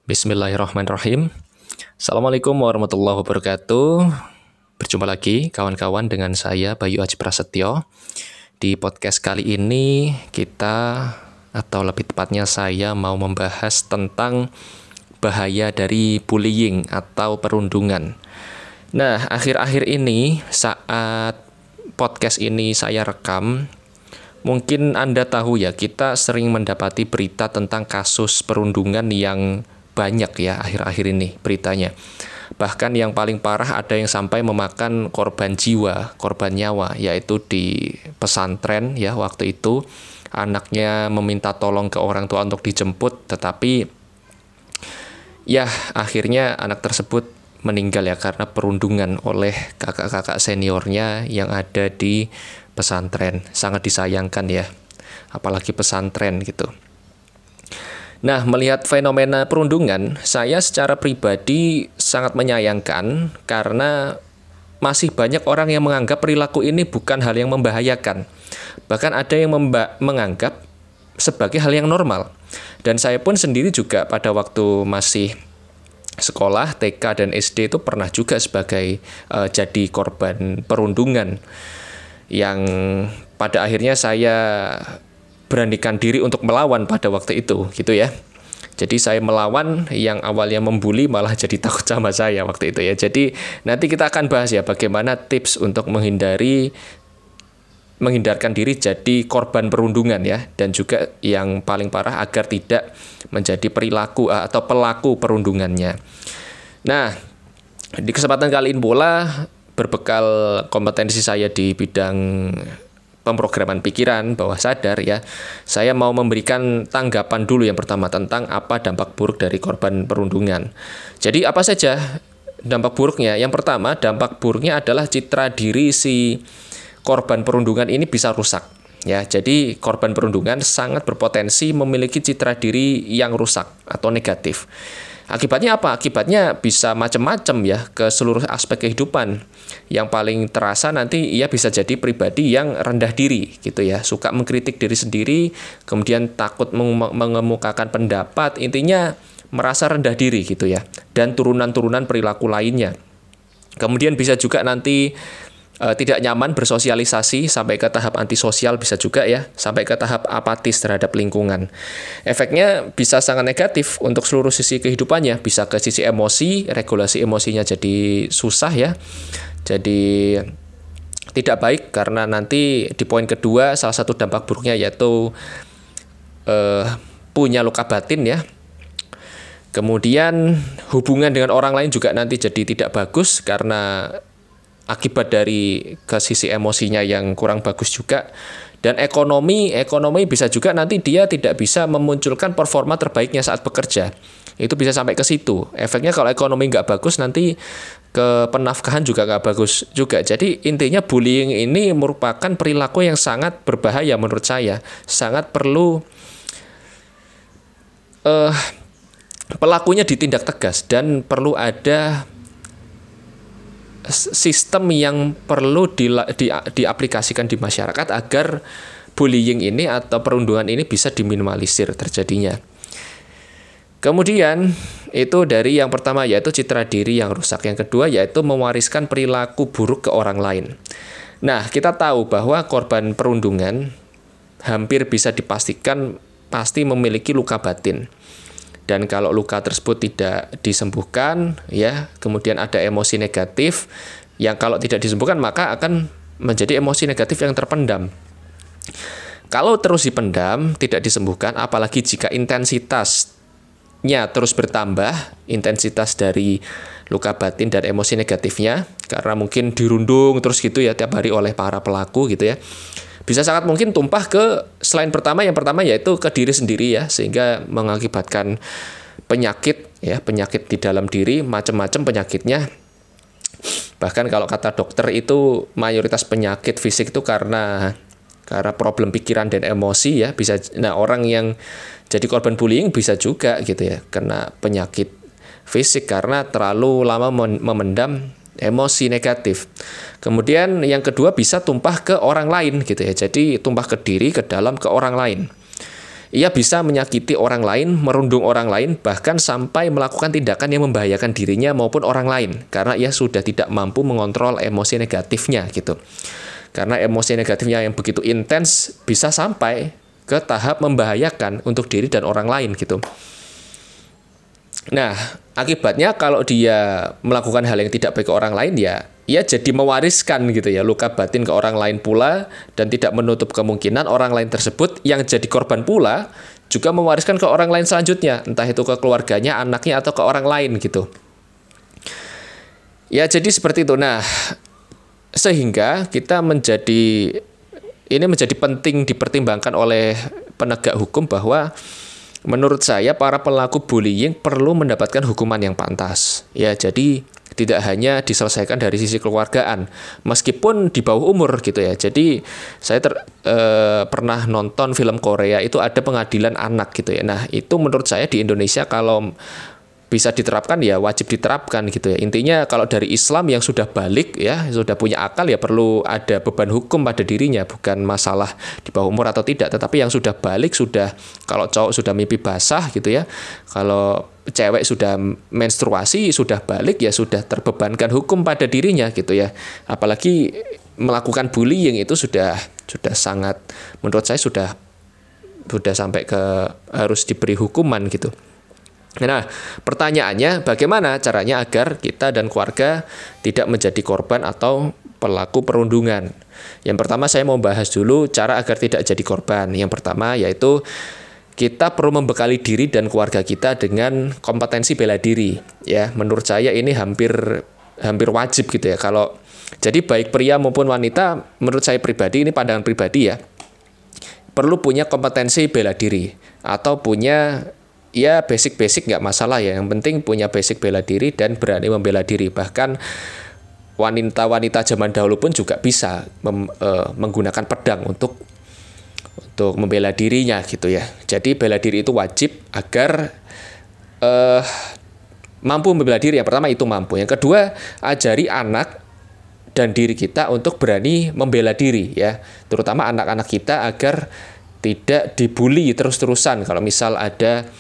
Bismillahirrahmanirrahim. Assalamualaikum warahmatullahi wabarakatuh. Berjumpa lagi kawan-kawan dengan saya Bayu Aji Prasetyo. Di podcast kali ini kita, atau lebih tepatnya saya mau membahas tentang bahaya dari bullying atau perundungan. Nah, akhir-akhir ini saat podcast ini saya rekam, mungkin Anda tahu ya, kita sering mendapati berita tentang kasus perundungan yang banyak ya akhir-akhir ini beritanya. Bahkan yang paling parah ada yang sampai memakan korban jiwa, korban nyawa, yaitu di pesantren ya. Waktu itu anaknya meminta tolong ke orang tua untuk dijemput, tetapi ya akhirnya anak tersebut meninggal ya karena perundungan oleh kakak-kakak seniornya yang ada di pesantren. Sangat disayangkan ya, apalagi pesantren gitu. Nah, melihat fenomena perundungan, saya secara pribadi sangat menyayangkan karena masih banyak orang yang menganggap perilaku ini bukan hal yang membahayakan. Bahkan ada yang menganggap sebagai hal yang normal. Dan saya pun sendiri juga pada waktu masih sekolah, TK dan SD itu pernah juga sebagai jadi korban perundungan. Yang pada akhirnya saya beranikan diri untuk melawan pada waktu itu, gitu ya. Jadi saya melawan, yang awalnya membuli malah jadi takut sama saya waktu itu ya. Jadi nanti kita akan bahas ya bagaimana tips untuk menghindarkan diri jadi korban perundungan ya, dan juga yang paling parah agar tidak menjadi perilaku atau pelaku perundungannya. Nah, di kesempatan kali ini pula, berbekal kompetensi saya di bidang pemrograman pikiran bawah sadar ya, saya mau memberikan tanggapan dulu yang pertama tentang apa dampak buruk dari korban perundungan. Jadi apa saja dampak buruknya? Yang pertama, dampak buruknya adalah citra diri si korban perundungan ini bisa rusak ya. Jadi korban perundungan sangat berpotensi memiliki citra diri yang rusak atau negatif. Akibatnya apa? Akibatnya bisa macam-macam ya ke seluruh aspek kehidupan. Yang paling terasa nanti ia bisa jadi pribadi yang rendah diri gitu ya, suka mengkritik diri sendiri, kemudian takut mengemukakan pendapat, intinya merasa rendah diri gitu ya, dan turunan-turunan perilaku lainnya. Kemudian bisa juga nanti tidak nyaman bersosialisasi sampai ke tahap antisosial, bisa juga ya, sampai ke tahap apatis terhadap lingkungan. Efeknya bisa sangat negatif untuk seluruh sisi kehidupannya, bisa ke sisi emosi, regulasi emosinya jadi susah ya, jadi tidak baik karena nanti di poin kedua salah satu dampak buruknya yaitu punya luka batin ya. Kemudian hubungan dengan orang lain juga nanti jadi tidak bagus karena akibat dari ke sisi emosinya yang kurang bagus juga. Dan ekonomi bisa juga nanti dia tidak bisa memunculkan performa terbaiknya saat bekerja. Itu bisa sampai ke situ. Efeknya kalau ekonomi nggak bagus, nanti ke penafkahan juga nggak bagus juga. Jadi intinya bullying ini merupakan perilaku yang sangat berbahaya menurut saya. Sangat perlu pelakunya ditindak tegas dan perlu ada sistem yang perlu diaplikasikan di masyarakat agar bullying ini atau perundungan ini bisa diminimalisir terjadinya. Kemudian itu dari yang pertama yaitu citra diri yang rusak. Yang kedua yaitu mewariskan perilaku buruk ke orang lain. Nah, kita tahu bahwa korban perundungan hampir bisa dipastikan pasti memiliki luka batin. Dan kalau luka tersebut tidak disembuhkan, ya, kemudian ada emosi negatif, yang kalau tidak disembuhkan maka akan menjadi emosi negatif yang terpendam. Kalau terus dipendam, tidak disembuhkan, apalagi jika intensitasnya terus bertambah, intensitas dari luka batin dan emosi negatifnya, karena mungkin dirundung terus gitu ya tiap hari oleh para pelaku gitu ya, bisa sangat mungkin tumpah ke selain yang pertama yaitu ke diri sendiri ya, sehingga mengakibatkan penyakit ya, penyakit di dalam diri, macam-macam penyakitnya. Bahkan kalau kata dokter itu mayoritas penyakit fisik itu karena problem pikiran dan emosi ya, bisa. Nah, orang yang jadi korban bullying bisa juga gitu ya kena penyakit fisik karena terlalu lama memendam emosi negatif. Kemudian yang kedua bisa tumpah ke orang lain gitu ya. Jadi tumpah ke diri, ke dalam, ke orang lain. ia bisa menyakiti orang lain, merundung orang lain, bahkan sampai melakukan tindakan yang membahayakan dirinya maupun orang lain, karena ia sudah tidak mampu mengontrol emosi negatifnya gitu. Karena emosi negatifnya yang begitu intens bisa sampai ke tahap membahayakan untuk diri dan orang lain gitu. Nah, akibatnya kalau dia melakukan hal yang tidak baik ke orang lain, ya ia jadi mewariskan gitu ya luka batin ke orang lain pula, dan tidak menutup kemungkinan orang lain tersebut yang jadi korban pula juga mewariskan ke orang lain selanjutnya, entah itu ke keluarganya, anaknya, atau ke orang lain gitu. Ya jadi seperti itu. Nah, sehingga ini menjadi penting dipertimbangkan oleh penegak hukum bahwa menurut saya para pelaku bullying perlu mendapatkan hukuman yang pantas. Ya, jadi tidak hanya diselesaikan dari sisi keluargaan, meskipun di bawah umur gitu ya. Jadi saya pernah nonton film Korea, itu ada pengadilan anak gitu ya. Nah, itu menurut saya di Indonesia kalau bisa diterapkan ya wajib diterapkan gitu ya. Intinya kalau dari Islam yang sudah balik ya, sudah punya akal, ya perlu ada beban hukum pada dirinya, bukan masalah di bawah umur atau tidak, tetapi yang sudah balik, sudah, kalau cowok sudah mimpi basah gitu ya, kalau cewek sudah menstruasi, sudah balik, ya sudah terbebankan hukum pada dirinya gitu ya. Apalagi melakukan bullying itu sudah sangat, menurut saya sudah sampai ke harus diberi hukuman gitu. Nah, pertanyaannya bagaimana caranya agar kita dan keluarga tidak menjadi korban atau pelaku perundungan. Yang pertama saya mau bahas dulu cara agar tidak jadi korban. Yang pertama yaitu kita perlu membekali diri dan keluarga kita dengan kompetensi bela diri. Ya, menurut saya ini hampir wajib gitu ya. Jadi baik pria maupun wanita, menurut saya pribadi, ini pandangan pribadi ya, perlu punya kompetensi bela diri atau punya ya basic nggak masalah ya, yang penting punya basic bela diri dan berani membela diri. Bahkan wanita-wanita zaman dahulu pun juga bisa menggunakan pedang untuk membela dirinya gitu ya. Jadi bela diri itu wajib agar mampu membela diri. Yang pertama itu mampu. Yang kedua, ajari anak dan diri kita untuk berani membela diri ya, terutama anak-anak kita agar tidak dibully terus-terusan. Kalau misal ada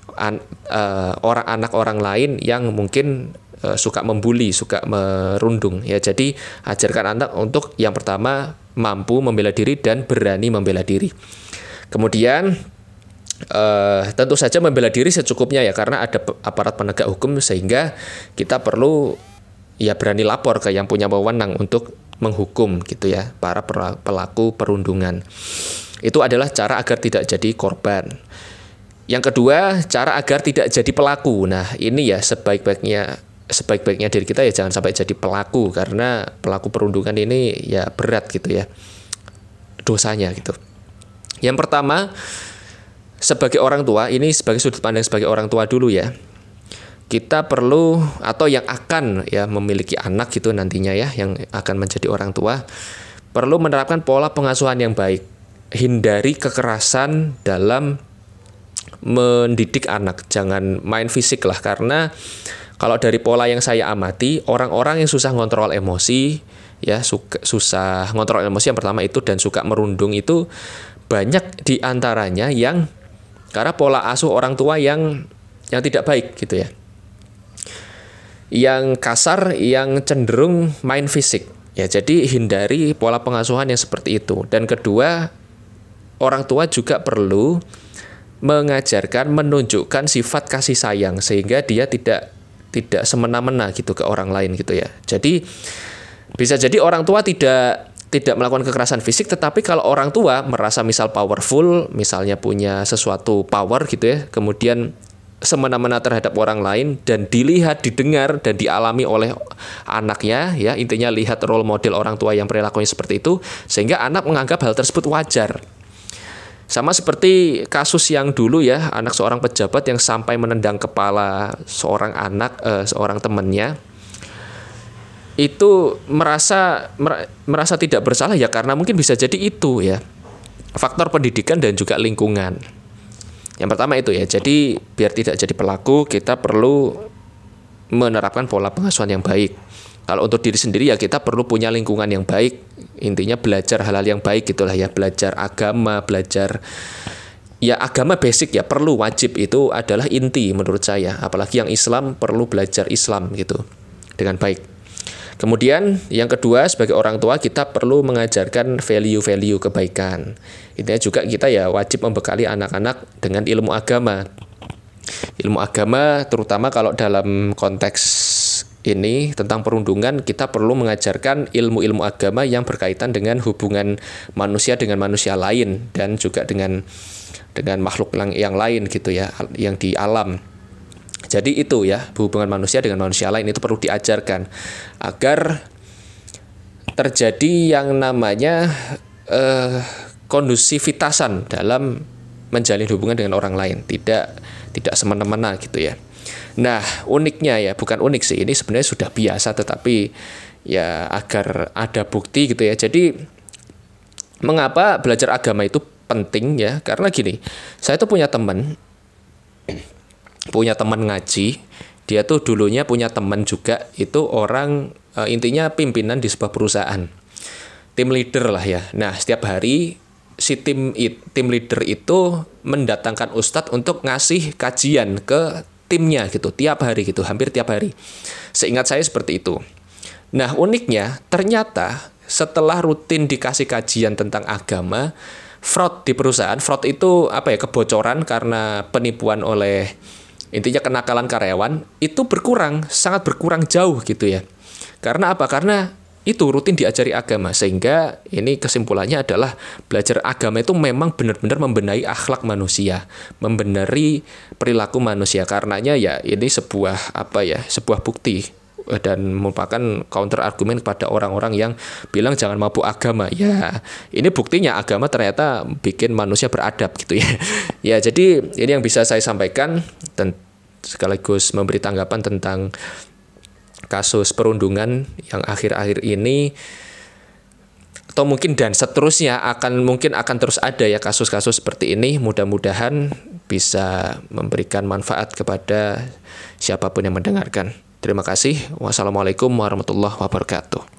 anak orang lain yang mungkin suka membuli, suka merundung ya. Jadi ajarkan anak untuk yang pertama mampu membela diri dan berani membela diri. Kemudian tentu saja membela diri secukupnya ya, karena ada aparat penegak hukum, sehingga kita perlu ya berani lapor ke yang punya wewenang untuk menghukum gitu ya para pelaku perundungan. Itu adalah cara agar tidak jadi korban. Yang kedua, cara agar tidak jadi pelaku. Nah, ini ya sebaik-baiknya diri kita ya jangan sampai jadi pelaku, karena pelaku perundungan ini ya berat gitu ya dosanya gitu. Yang pertama, sebagai orang tua, ini sebagai sudut pandang sebagai orang tua dulu ya. Kita perlu, atau yang akan ya memiliki anak gitu nantinya ya, yang akan menjadi orang tua, perlu menerapkan pola pengasuhan yang baik. Hindari kekerasan dalam mendidik anak, jangan main fisik lah, karena kalau dari pola yang saya amati, orang-orang yang susah ngontrol emosi ya, susah ngontrol emosi yang pertama itu, dan suka merundung itu banyak diantaranya yang karena pola asuh orang tua yang tidak baik gitu ya, yang kasar, yang cenderung main fisik ya. Jadi hindari pola pengasuhan yang seperti itu. Dan kedua, orang tua juga perlu mengajarkan, menunjukkan sifat kasih sayang, sehingga dia tidak semena-mena gitu ke orang lain gitu ya. Jadi bisa jadi orang tua tidak melakukan kekerasan fisik, tetapi kalau orang tua merasa misal powerful, misalnya punya sesuatu power gitu ya, kemudian semena-mena terhadap orang lain, dan dilihat, didengar, dan dialami oleh anaknya ya, intinya lihat role model orang tua yang perilakunya seperti itu, sehingga anak menganggap hal tersebut wajar. Sama seperti kasus yang dulu ya, anak seorang pejabat yang sampai menendang kepala seorang anak, seorang temannya, itu merasa tidak bersalah ya, karena mungkin bisa jadi itu ya faktor pendidikan dan juga lingkungan. Yang pertama itu ya, jadi biar tidak jadi pelaku, kita perlu menerapkan pola pengasuhan yang baik. Kalau untuk diri sendiri ya kita perlu punya lingkungan yang baik, intinya belajar hal-hal yang baik gitulah ya, belajar agama, belajar ya agama basic ya, perlu, wajib, itu adalah inti menurut saya. Apalagi yang Islam perlu belajar Islam gitu dengan baik. Kemudian yang kedua, sebagai orang tua kita perlu mengajarkan value-value kebaikan. Intinya juga kita ya wajib membekali anak-anak dengan ilmu agama. Ilmu agama terutama kalau dalam konteks ini tentang perundungan, kita perlu mengajarkan ilmu-ilmu agama yang berkaitan dengan hubungan manusia dengan manusia lain dan juga dengan makhluk yang lain gitu ya, yang di alam. Jadi itu ya, hubungan manusia dengan manusia lain itu perlu diajarkan agar terjadi yang namanya kondusivitasan dalam menjalin hubungan dengan orang lain, tidak semena-mena gitu ya. Nah, uniknya ya, bukan unik sih, ini sebenarnya sudah biasa, tetapi ya agar ada bukti gitu ya. Jadi mengapa belajar agama itu penting ya? Karena gini, saya tuh punya teman ngaji, dia tuh dulunya punya teman juga, itu orang intinya pimpinan di sebuah perusahaan, tim leader lah ya. Nah, setiap hari si tim leader itu mendatangkan ustadz untuk ngasih kajian ke timnya gitu, tiap hari gitu, hampir tiap hari. Seingat saya seperti itu. Nah, uniknya ternyata setelah rutin dikasih kajian tentang agama, fraud di perusahaan, fraud itu kebocoran karena penipuan oleh, intinya kenakalan karyawan, itu berkurang, sangat berkurang jauh gitu ya. Karena apa? Karena itu rutin diajari agama, sehingga ini kesimpulannya adalah belajar agama itu memang benar-benar membenahi akhlak manusia, membenahi perilaku manusia. Karenanya ya ini sebuah bukti dan merupakan counter argumen kepada orang-orang yang bilang jangan mabuk agama. Ya, ini buktinya agama ternyata bikin manusia beradab gitu ya. Ya, jadi ini yang bisa saya sampaikan dan sekaligus memberi tanggapan tentang kasus perundungan yang akhir-akhir ini, atau mungkin dan seterusnya akan terus ada ya kasus-kasus seperti ini. Mudah-mudahan bisa memberikan manfaat kepada siapapun yang mendengarkan. Terima kasih. Wassalamualaikum warahmatullahi wabarakatuh.